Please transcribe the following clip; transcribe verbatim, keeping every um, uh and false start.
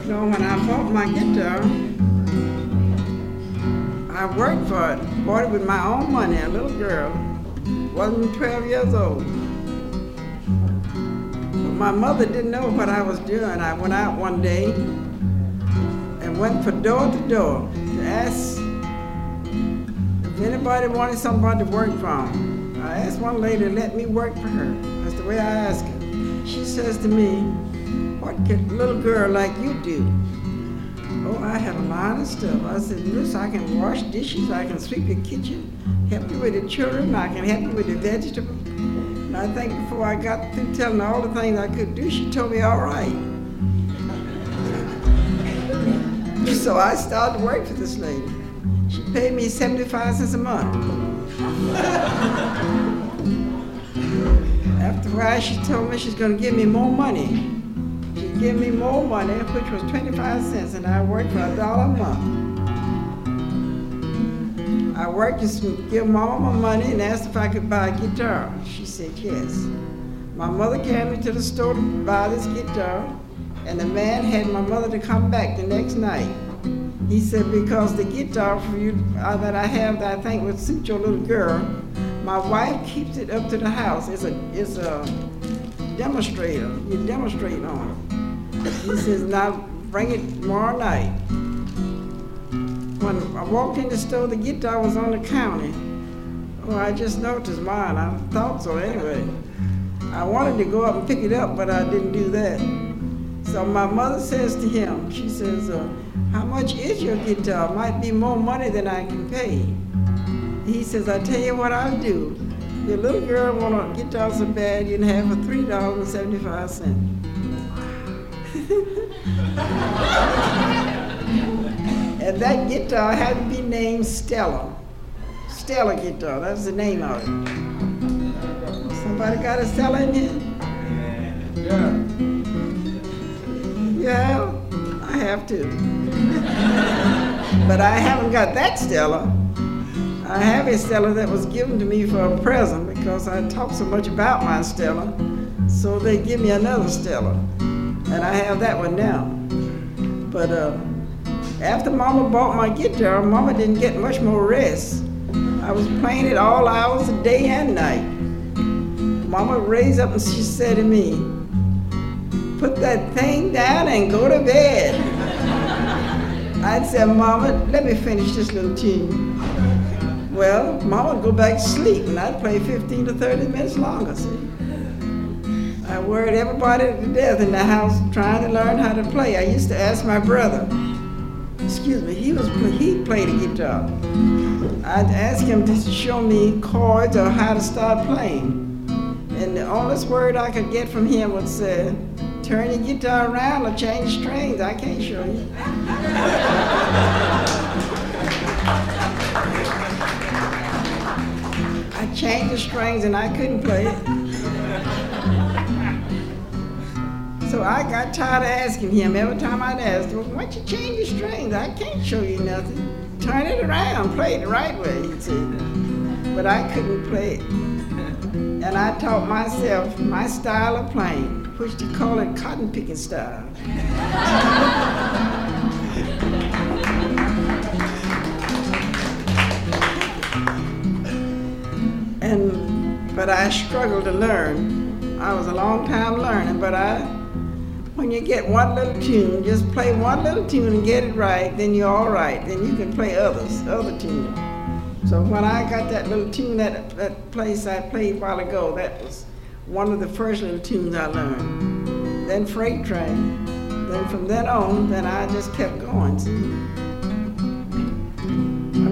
know, when I bought my guitar, I worked for it, bought it with my own money, a little girl, wasn't twelve years old. But my mother didn't know what I was doing. I went out one day and went from door to door to ask if anybody wanted somebody to work for them. I asked one lady to let me work for her. That's the way I asked her. She says to me, "What can a little girl like you do?" Oh, I had a lot of stuff. I said, "Miss, I can wash dishes, I can sweep your kitchen, help you with the children, I can help you with the vegetables." And I think before I got through telling her all the things I could do, she told me, "All right." So I started to work for this lady. She paid me seventy-five cents a month. After a while, she told me she's going to give me more money. She gave me more money, which was twenty-five cents, and I worked for a dollar a month. I worked to give Mama my money and asked if I could buy a guitar. She said yes. My mother carried me to the store to buy this guitar, and the man had my mother to come back the next night. He said, "Because the guitar for you uh, that I have that I think would suit your little girl, my wife keeps it up to the house. It's a, it's a demonstrator. You demonstrate on it." He says, "Now bring it tomorrow night." When I walked in the store, the guitar was on the counter. Oh, I just noticed mine. I thought so anyway. I wanted to go up and pick it up, but I didn't do that. So my mother says to him, she says, uh, "How much is your guitar? Might be more money than I can pay." He says, "I tell you what I'll do. Your little girl want a guitar so bad, you can have for three dollars and seventy-five cents. And that guitar had to be named Stella. Stella guitar, that's the name of it. Somebody got a Stella in here? Yeah. Yeah, I have to. But I haven't got that Stella. I have a Stella that was given to me for a present because I talk so much about my Stella. So they give me another Stella. And I have that one now. But uh, after Mama bought my guitar, Mama didn't get much more rest. I was playing it all hours of day and night. Mama raised up and she said to me, "Put that thing down and go to bed." I'd say, "Mama, let me finish this little tune." Well, Mama would go back to sleep and I'd play fifteen to thirty minutes longer, see. I worried everybody to death in the house trying to learn how to play. I used to ask my brother, excuse me, he was he played the guitar. I'd ask him to show me chords or how to start playing. And the only word I could get from him would say, "Turn your guitar around or change strings." I can't show you. I changed the strings and I couldn't play it. So I got tired of asking him. Every time I'd ask him, "Why don't you change your strings? I can't show you nothing. Turn it around, play it the right way," he'd say. But I couldn't play it. And I taught myself my style of playing, which they call it cotton picking style. And, but I struggled to learn. I was a long time learning, but I, when you get one little tune, just play one little tune and get it right, then you're all right. Then you can play others, other tunes. So when I got that little tune, that, that place I played a while ago, that was one of the first little tunes I learned. Then Freight Train. Then from then on, then I just kept going. See?